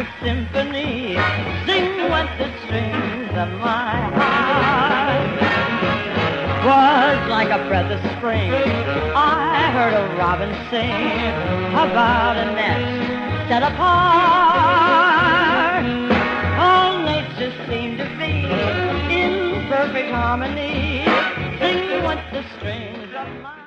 a symphony. Sing what the strings of my heart. Was like a breath of spring. I heard a robin sing about a nest set apart. All nature seemed to be in perfect harmony. Sing what the strings of my